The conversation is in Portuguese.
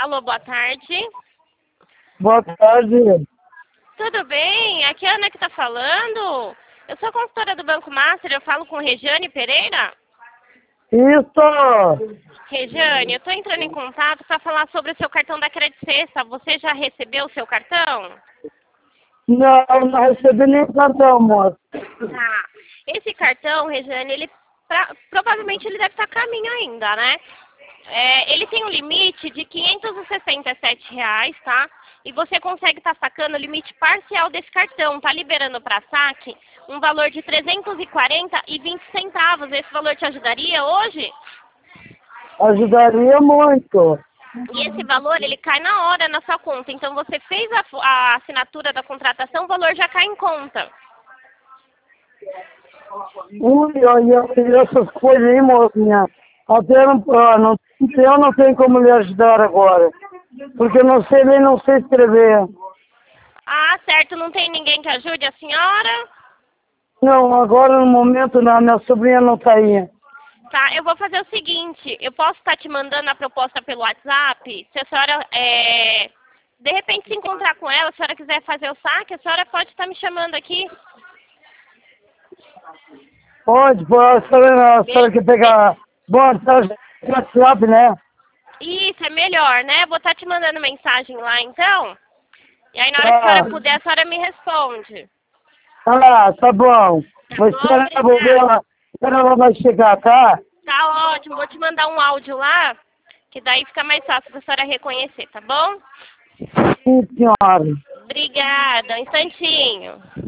Alô, boa tarde. Boa tarde. Tudo bem? Aqui é a Ana que está falando. Eu sou consultora do Banco Master, eu falo com Regiane Pereira. Isso! Regiane, eu estou entrando em contato para falar sobre o seu cartão da Credit Sexta. Você já recebeu o seu cartão? Não recebi nem cartão, moço. Tá. Esse cartão, Regiane, provavelmente ele deve estar a caminho ainda, né? Ele tem um limite de R$ 567, tá? E você consegue estar sacando o limite parcial desse cartão. Tá liberando para saque um valor de R$ 340,20. Esse valor te ajudaria hoje? Ajudaria muito. E esse valor, ele cai na hora na sua conta. Então, você fez a assinatura da contratação, o valor já cai em conta. E essas coisas aí, mocinha, até eu não tenho como lhe ajudar agora. Porque eu não sei ler, não sei escrever. Ah, certo. Não tem ninguém que ajude a senhora? Não, agora no momento não, minha sobrinha não está aí. Tá, eu vou fazer o seguinte, eu posso estar te mandando a proposta pelo WhatsApp, se a senhora, de repente, se encontrar com ela, se a senhora quiser fazer o saque, a senhora pode estar me chamando aqui. Pode, a senhora quer pegar... Bom, WhatsApp, né? Isso, é melhor, né? Vou estar te mandando mensagem lá, então. E aí, na hora que a senhora puder, a senhora me responde. Ah, tá bom. Tá Mas bom, ela vai chegar, tá? Tá ótimo, vou te mandar um áudio lá, que daí fica mais fácil pra senhora reconhecer, tá bom? Sim, senhora. Obrigada, um instantinho.